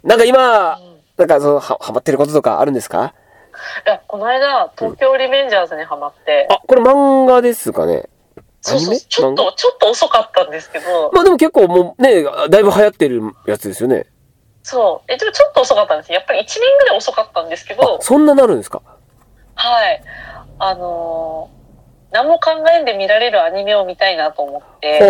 なんか今、 うん、 なんかハマってることとかあるんですか？ いや、この間、東京リベンジャーズにハマって、 あ、これ漫画ですかね？アニそうそう、 メ漫画？ ちょっと遅かったんですけど、 まあでも結構もうね、だいぶ流行ってるやつですよね。 そう、でもちょっと遅かったんですよ。やっぱり1年ぐらい遅かったんですけあ、 ど、 そんななるんですか？ はい。何も考えんで見られるアニメを見たいなと思って、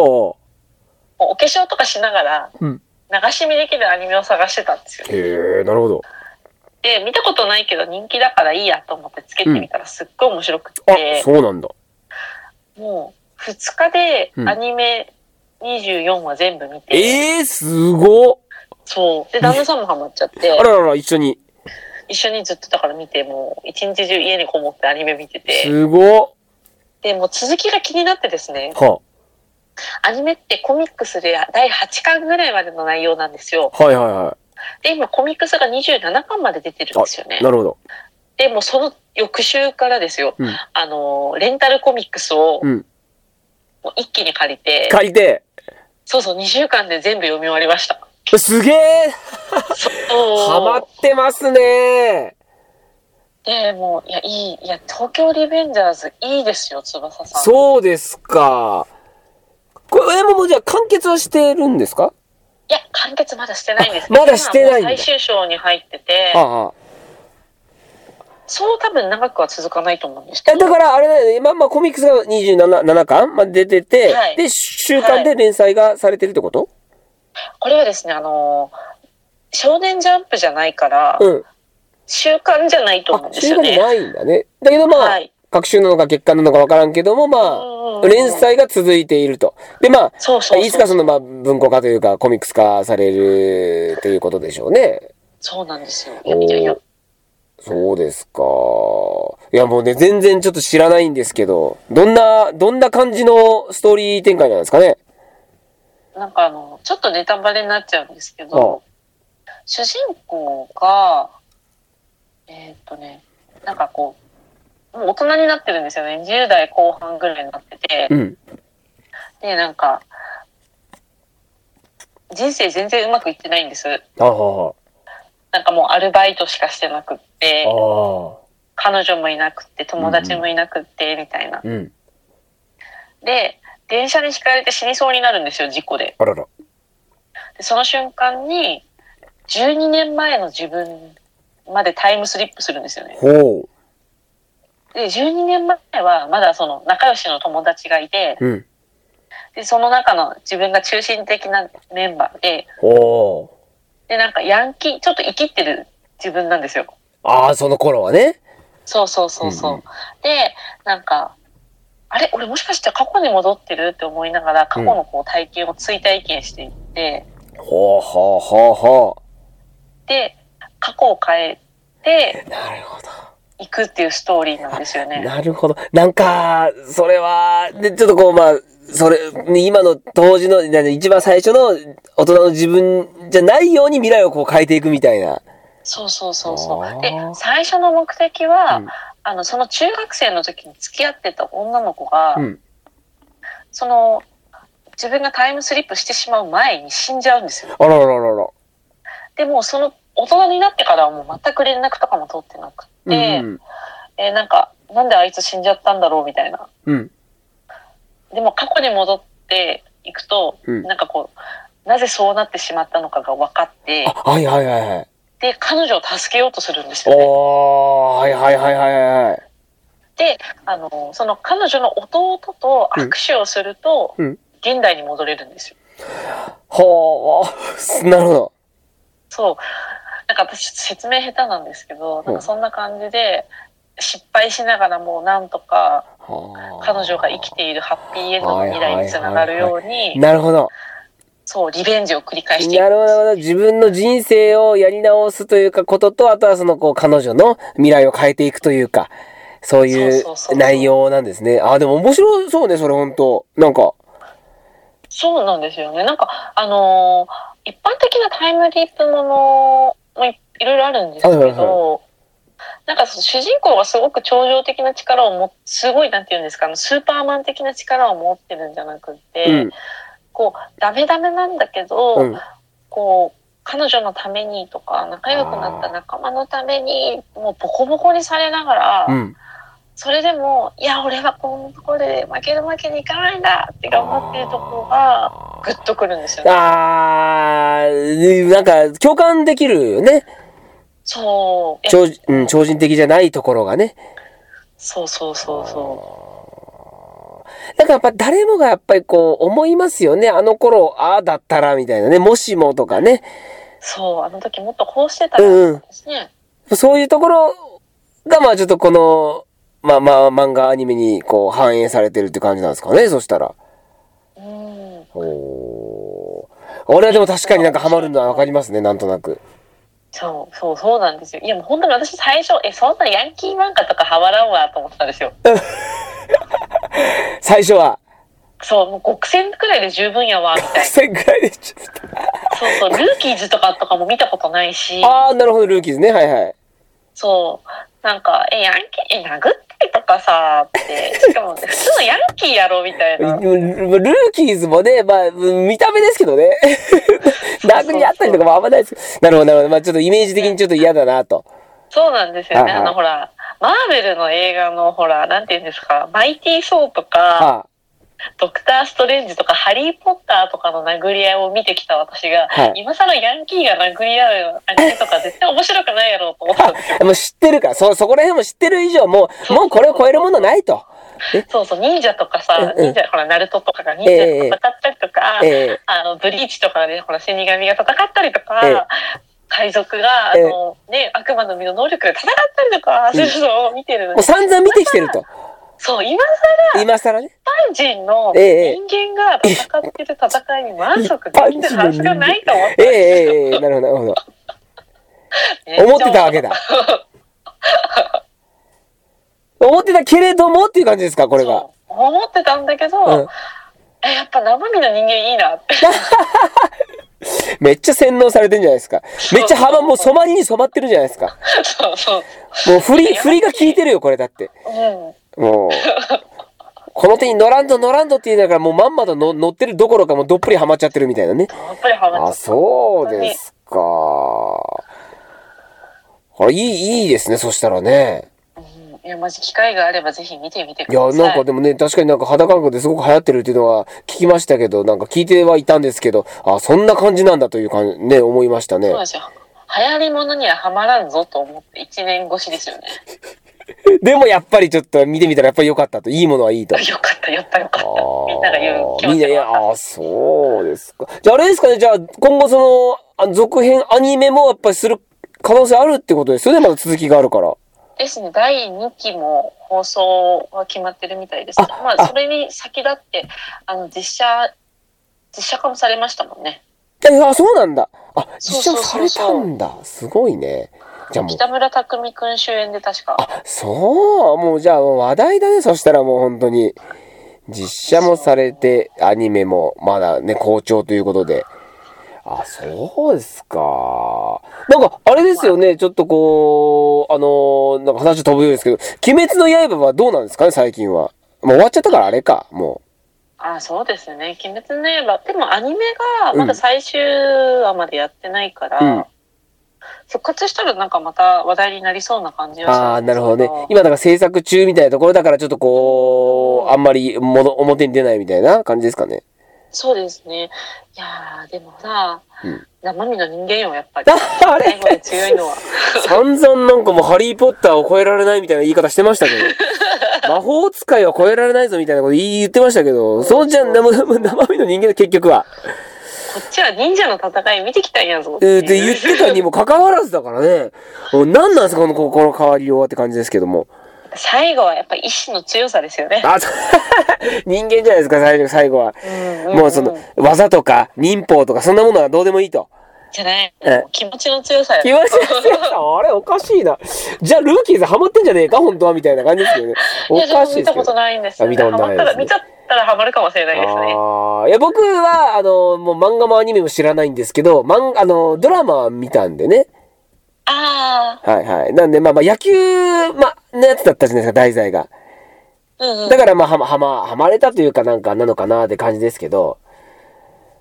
はあ。 お化粧とかしながらうん。 流し見できるアニメを探してたんですよ。 へえ、なるほど。 で、見たことないけど人気だからいいやと思ってつけうん。 てみたらすっごい面白くあ、 て、 そうなんだ。 もう2日でアうん。 ニメ24話全部見て、 ええー、すごっ。 そう。で、 に、 旦那さんもハマっちゃって、 あららら、一緒に。 一緒にずっとだから見て、もう一日中家にこもってアニメ見てて、 すごっ。 で、もう続きが気になってですね、 はアニメってコミックスで第8巻ぐらいまでの内容なんですよ。 あ、はいはいはい。 で、今コミックスが27巻まで出てるんですよあ、 ね。 なるほど。 で、もうその翌週からですよ、 うん。 レンタルコミックスをうん。 もう一気に借りて、 借りて。 そうそう、2週間で全部読み終わりました。 すげえ。ハマっそう。 てますね。 で、もう、いや、東京リベンジャーズいいですよ、翼さん。 そうですか。これもうじゃあ完結はしてるんですか？ いや、完結まだしてなあ、 いんですけど、 まだして今もうないんだ。 最終章に入ってて、 はあ、はあ。 そう多分長くは続かないと思うんですけど、 だからあれだよね、今、まあコミックスが27、7巻まで出てて、 はい。 で、週はい。 刊で連載がされてるってこと？ これはですね、少年ジャンプじゃないから、 うん。 週刊じゃないとあ、 思うんですよね。 週刊じゃないんだね。だけどまあ、 はい。 各週なのか月刊なのかわからんけども、 うんまあ、 うんうんうん。 連載が続いていると。で、まあ、 そうそういつかその、まあ、 そうそう。 文庫化というか、コミックス化されるっていうことでしょうね。 そうなんですよ。 おー、そうですか。いや、もうね、全然ちょっと知らないんですけど、どんな感じのストーリー展開なんですかね。 なんかちょっとネタバレになっちゃうんですけああ、 ど、主人公が、なんかこう、もう大人になってるんですよね。10代後半ぐらいになってて。 うん。 で、なんか、人生全然うまくいってないんです。 ああ、 なんかもうアルバイトしかしてなくっあて、 あ、 彼女もいなくって、 うん友達もいなくって、みたいな。 うん。うん。 で、電車にひかれて死にそうになるんですよ、事故で。 あらら。 でその瞬間に、12年前の自分までタイムスリップするんですよね。 ほで、12年前はまだその仲良しの友達がいて、 う。うん。 で、その中の自分が中心的なメンバーで、 ほう。 で、なんかヤンキー、ちょっと生きってる自分なんですよ。 ああ、その頃はね。 そうそうそうそう。 うんうん。 で、なんか、あれ俺もしかして過去に戻ってるって思いながら、過去のこう体験を追体験していって、 ほうほうほうほで、過去を変えてう。なるほど。 いくっていうストーリーなんですよね。 なるほど。なんか、それは、で、ちょっとこう、まあ、それ、今の当時の、一番最初の大人の自分じゃないように未来をこう変えていくみたいな。 そうそうそうそう。で、 ああ。 最初の目的は、 うん。 その中学生の時に付き合ってた女の子が、 うん。 その、自分がタイムスリップしてしまう前に死んじゃうんですよ。 あららららら。 でも、その、大人になってからはもう全く連絡とかも取ってなくうんて、 うん。 なんか、なんであいつ死んじゃったんだろうみたいな。 うん。 でも過去に戻っていくと、 うん。 なんかこう、なぜそうなってしまったのかが分かっあ、 て、 はいはいはいはい。 で、彼女を助けようとするんですよね。 おー、はいはいはいはいはい。 で、その彼女の弟とうん。 握手をすると、 うん。 現代に戻れるんですよ。 ほー、なるほど。 そう。なんか私説明下手なんですけど、なんかそんな感じで、失敗しながらもなんとか彼女が生きているハッピーエンドの未来につながるように、 なるほど。 そう、リベンジを繰り返していなるほど、 くんです。 なるほど。自分の人生をやり直すというかことと、あとはそのこう彼女の未来を変えていくというか、そういうそうそうそうそう。 内容なんですね。あ、でも面白そうね、それ本当なんか。 そうなんですよね。なんか、一般的なタイムリープものもいろいろあるんですけはいはいはど、なんか主人公がすごく超常的な力をすごいなんて言うんですか、スーパーマン的な力を持ってるんじゃなくい。うて、 ん。 こう、ダメダメなんだけうど、 ん。 こう、 彼女のためにとか、仲良くなった仲間のために、もうボコボコにされながら、それでも、いや、俺はこんなところで負けるわけにいかないんだって頑張ってるところが、グッとくるんですよね。 なんか、共感できるよね。 そう。 超人的じゃないところがね。 そう。 だからやっぱ誰もがやっぱりこう思いますよね。あの頃、ああだったらみたいなね。もしもとかね。 そう、あの時もっとこうしてたらですね。 そういうところがまあちょっとこの、まあ漫画アニメにこう反映されてるって感じなんですかね。そしたら。俺はでも確かになんかハマるのはわかりますね。なんとなく。 そうなんですよ。いやもう本当に私最初、そんなヤンキー漫画とかハマらんわと思ってたんですよ。 最初は。 そう、もう極戦くらいで十分やわ、みたいな。極戦くらいでちょっと。そう、ルーキーズとかも見たことないし。 なるほど、ルーキーズね。はいはい。 そう。なんか、ヤンキー、殴ったりとかさ、って、しかも、普通のヤンキーやろ、みたいな。 ルーキーズもね、まあ、見た目ですけどね。殴り合ったりとかもあんまないです。なるほど。まあ、ちょっとイメージ的にちょっと嫌だなと。 そうなんですよね。ほら、マーベルの映画の、ほら、なんて言うんですか、マイティー・ソーとか、ドクター・ストレンジとか、ハリー・ポッターとかの殴り合いを見てきた私が、今更ヤンキーが殴り合うアニメとか絶対面白くないやろうと思ったんですよ。 もう知ってるから、そこら辺も知ってる以上、もうこれを超えるものないと。 そう、忍者とかさ、ほら、ナルトとかが忍者と戦ったりとか、ブリーチとかで、ほら、死神が戦ったりとか、海賊が、悪魔の実の能力で戦ったりとか、するのを見てるのに。 もう散々見てきてると。 そう、今更ね。一般人の人間が戦ってる戦いに満足できるはずがないと思ったんですよ。 なるほど。思ってたわけだ。思ってたけれどもっていう感じですか、これが。 思ってたんだけど、やっぱ生身の人間いいなって。 めっちゃ洗脳されてんじゃないですか。めっちゃもう染まりに染まってるじゃないですか。 そう。 もう振りが効いてるよ、これだって。もう、この手に乗らんとって言いながらもうまんまと乗ってるどころかもうどっぷりハマっちゃってるみたいなね。 どっぷりハマっちゃった。 そうですか。これいいですね、そしたらね。 いや、マジ機会があればぜひ見てみてください。 いや、なんかでもね、確かになんか肌感覚ですごく流行ってるっていうのは聞きましたけど、なんか聞いてはいたんですけど、そんな感じなんだという感じね、思いましたね。 そうですよ。流行り物にはハマらんぞと思って1年越しですよね。 でもやっぱりちょっと見てみたらやっぱり良かったと。いいものはいいと。 よかった。みんなが言う気持ちは。そうですか。じゃああれですかね、じゃあ今後その、続編アニメもやっぱりする可能性あるってことですよね、まだ続きがあるから。 ですね、第2期も放送は決まってるみたいです。まあ、それに先立って、実写化もされましたもんね。 そうなんだ。実写化されたんだ。すごいね。じゃあもう北村匠海くん主演で確か。 もうじゃあ話題だね。そしたらもう本当に。実写もされて、アニメもまだね、好調ということで。そうですか。なんか、あれですよね、ちょっとこう、なんか話飛ぶようですけど、鬼滅の刃はどうなんですかね、最近は。もう終わっちゃったからあれか、もう。そうですね。鬼滅の刃。でもアニメがまだ最終話までやってないから、復活したらなんかまた話題になりそうな感じはするんですけど。 なるほどね。今だから制作中みたいなところだからちょっとこう、あんまり表に出ないみたいな感じですかね。 そうですね。いやー、でもさ、生身の人間よ、やっぱり。 あれ最後で強いのは。 散々なんかもうハリーポッターを超えられないみたいな言い方してましたけど。魔法使いは超えられないぞみたいなこと言ってましたけど、そうじゃん、生身の人間で結局は。 こっちは忍者の戦い見てきたんやぞって言ってたにもかかわらずだからね。何なんですか、この変わりようはって感じですけども。 最後はやっぱ意志の強さですよね。 人間じゃないですか、最後は。もうその、技とか、忍法とか、そんなものはどうでもいいと。 じゃない。気持ちの強さよ。 気持ちの強さあれおかしいな。じゃあ、ルーキーズハマってんじゃねえか本当はみたいな感じですけどね。おかしいですけど。 見たことないんですよね。 見たことないです、ね。 見ちゃったらハマるかもしれないですね。 いや、僕は、もう漫画もアニメも知らないんですけど、ドラマは見たんでね。はい。なんで、野球、のやつだったじゃないですか、題材が。だから、はまれたというかなんかなのかなって感じですけど、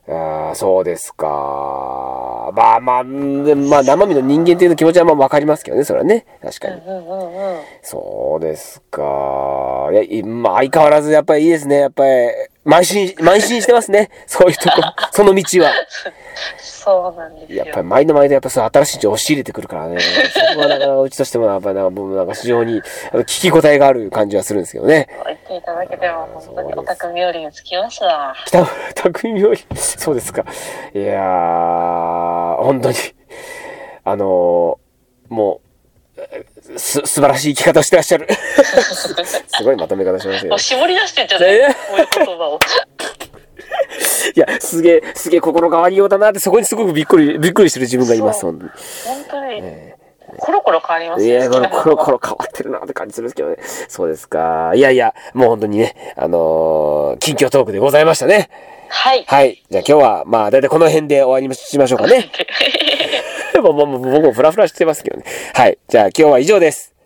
ああ、そうですか。まあ、生身の人間っていう気持ちはまあわかりますけどね、それはね。確かに。そうですか。まあ、相変わらずやっぱりいいですね。やっぱり、邁進してますね。そういうとこ、その道は。 そうなんですよ。 やっぱり毎度毎度やっぱ新しい情報を仕入れてくるからね。そこはなかなかうちとしてもやっぱりなんか非常に聞き応えがある感じはするんですけどね。 言っていただけても本当にお匠冥利につきますわ。 匠冥利、そうですか。いやー、本当に、もう、素晴らしい生き方をしてらっしゃる。すごいまとめ方しますよ。 もう絞り出してんじゃないこういう言葉を。 いや、すげえ心変わりようだなって、そこにすごくびっくりしてる自分がいます、本当に。 本当に。コロコロ変わりますね。 いや、コロコロ変わってるなって感じするんですけどね。そうですか。いや、もう本当にね、近況トークでございましたね。 はい。 はい。じゃあ今日は、まあ、だいたいこの辺で終わりしましょうかね。僕もフラフラしてますけどね。はい。じゃあ今日は以上です。